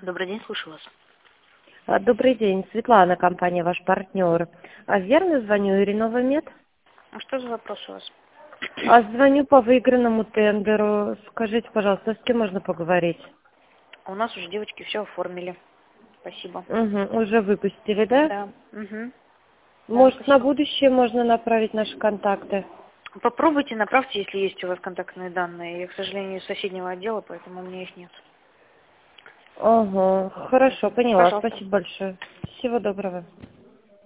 Добрый день, слушаю вас. Добрый день, Светлана, компания «Ваш партнер». Верно звоню, Иринова Мед? А что за вопрос у вас? Звоню по выигранному тендеру. Скажите, пожалуйста, с кем можно поговорить? У нас уже девочки все оформили. Спасибо. Угу, уже выпустили, да? Да. Угу. Да, Может, на спасибо. будущее можно направить наши контакты? Попробуйте, направьте, если есть у вас контактные данные. Я, к сожалению, из соседнего отдела, поэтому у меня их нет. Ага, хорошо, поняла. Пожалуйста. Спасибо большое. Всего доброго.